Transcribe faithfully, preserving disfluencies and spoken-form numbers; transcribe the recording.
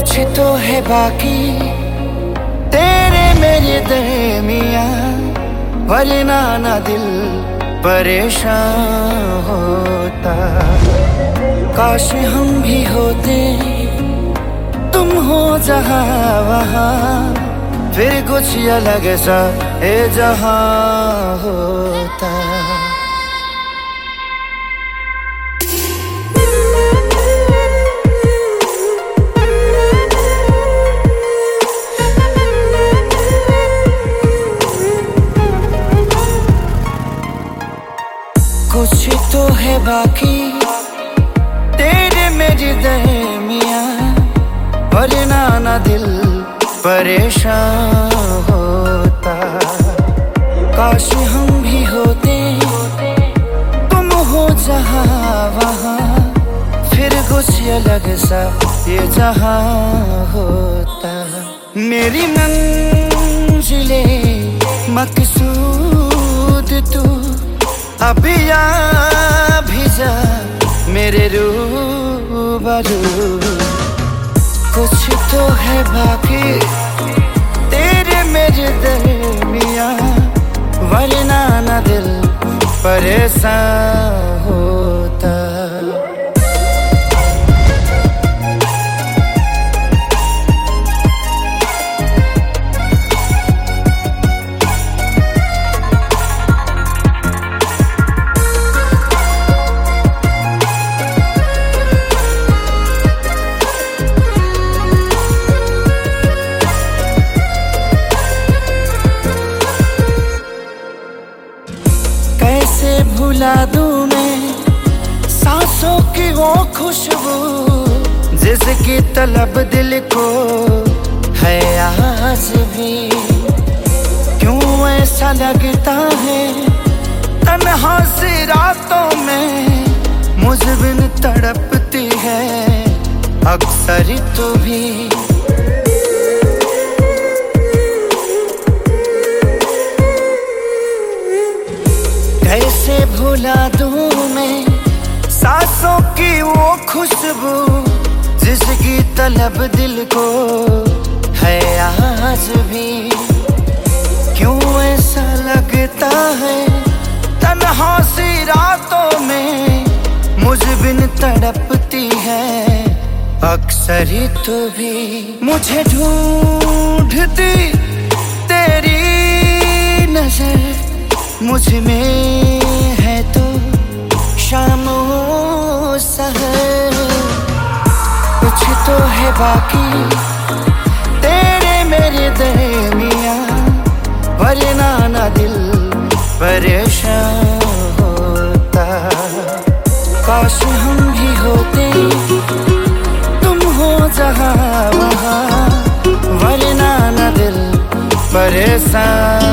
कुछ तो है बाकी तेरे मेरे दरमिया, वरना ना दिल परेशान होता। काश हम भी होते, तुम हो जहां वहां, फिर कुछ अलग सा ए जहां होता। कुछ तो है बाकी तेरे मेरे दरमिया, वरना ना दिल परेशान होता। काश हम भी होते, तुम हो जहां वहां, फिर कुछ अलग सा ये जहां होता। मेरी मंजिले मकसूद तू, अभी आ भी जा मेरे रूबरू। कुछ तो है बाकी तेरे मेरे दरमिया, वरना ना दिल परेशान होता। कैसे भुला दूं मैं सांसों की वो खुशबू, जिसकी तलब दिल को है आज भी। क्यों ऐसा लगता है तन्हा सी रातों में, मुझ बिन तड़पती है अक्सर तू भी। कैसे भुला दूं मैं सांसों की वो खुशबू, जिसकी तलब दिल को है आज भी। क्यों ऐसा लगता है तन्हा सी रातों में, मुझ बिन तड़पती है अक्सर तू भी। मुझे ढूंढती तेरी नजर, मुझ में है तो शाम सहर। कुछ तो है बाकी तेरे मेरे दरमिया, वरना ना दिल परेशान होता। काश हम भी होते, तुम हो जहां वहां, वरना ना दिल परेशान